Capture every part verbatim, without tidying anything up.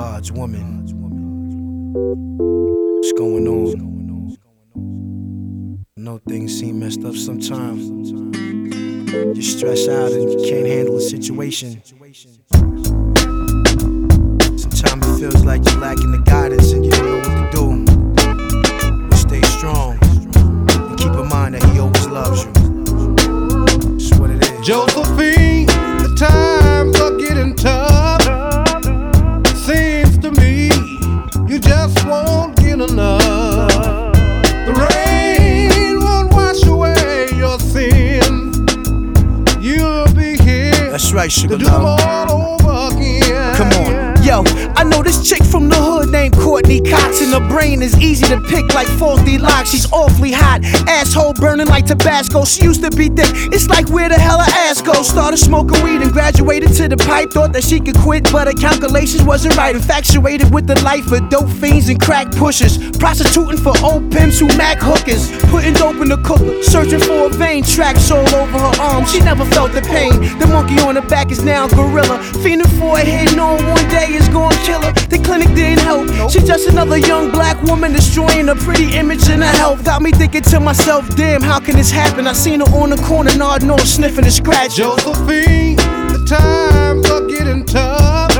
God's woman. What's going on? I know things seem messed up sometimes. You're stressed out and you can't handle a situation. Sometimes it feels like you're lacking the guidance and you don't know what to do. But stay strong and keep in mind that He always loves you. That's what it is. Josephine, the times are getting tough. Seems to me you just won't get enough. The rain won't wash away your sins. You'll be here. That's right, sugar to do them love. all over again. Come on. Yo, I know this chick from the hood named Courtney Cox, and her brain is easy to pick like faulty locks. She's awfully hot, asshole burning like Tabasco. She used to be thick, it's like where the hell her ass goes. Started smoking weed and graduated to the pipe. Thought that she could quit, but her calculations wasn't right. Infatuated with the life of dope fiends and crack pushers, prostituting for old pimps who mac hookers, putting dope in the cooker, searching for a vein, tracks all over her arms. She never felt the pain. The monkey on her back is now a gorilla, fiending for a hit, knowing one day is gonna kill her. The clinic didn't help. She's just another young black woman destroying her pretty image and her health. Got me thinking to myself, damn, how can this happen? I seen her on the corner, nodding off, sniffing and scratching. Josephine, the times are getting tough.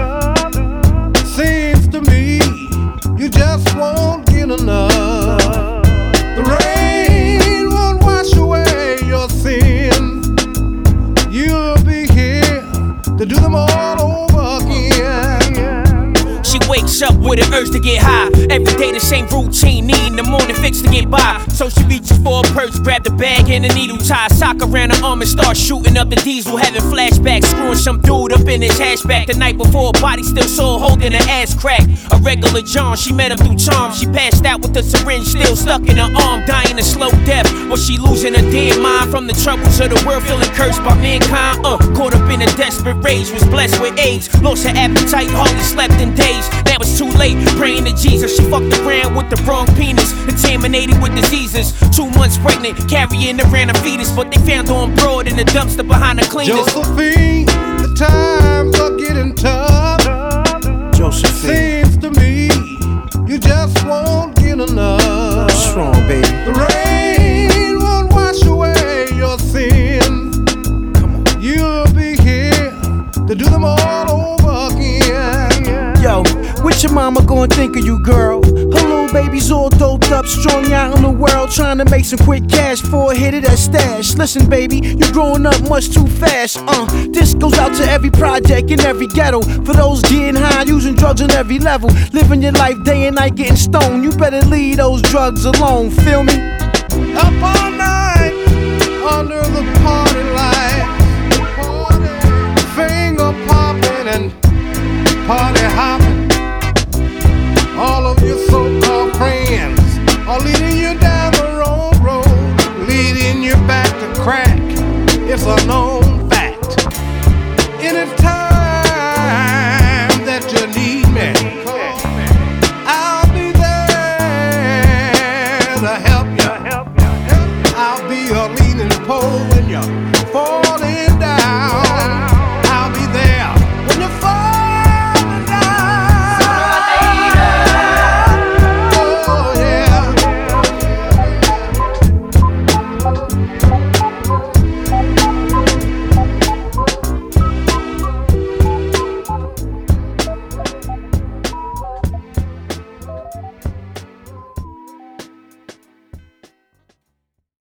Seems to me you just won't get enough. The rain won't wash away your sins. You'll be here to do them all over again. She wakes up with an urge to get high. Every day the same routine, needing the morning fix to get by. So she reaches for a purse, grab the bag and a needle tie, sock around her arm and start shooting up the diesel, having flashbacks, screwing some dude up in his hatchback. The night before, her body still sore, holding her ass crack. A regular John, she met him through charm. She passed out with the syringe still stuck in her arm, dying a slow death. Was she losing her damn mind from the troubles of the world, feeling cursed by mankind? Uh, caught up in a desperate rage, was blessed with AIDS, lost her appetite, hardly slept in days. Now it's too late, praying to Jesus. She fucked around with the wrong penis, contaminated with diseases. Two months pregnant, carrying around a fetus, but they found her on broad in the dumpster behind the cleaners. Josephine, the times are getting tough. Josephine, Seems to me you just won't get enough. what's wrong, baby? The rain won't wash away your sins. Come on. You'll be here to do them all over again. Yo, what your mama gonna think of you, girl? Her little baby's all doped up, strung out in the world, trying to make some quick cash for a hit of that stash. Listen, baby, you growing up much too fast. Uh, this goes out to every project in every ghetto. For those getting high, using drugs on every level, living your life day and night, getting stoned. You better leave those drugs alone. Feel me? Up all night under the party light.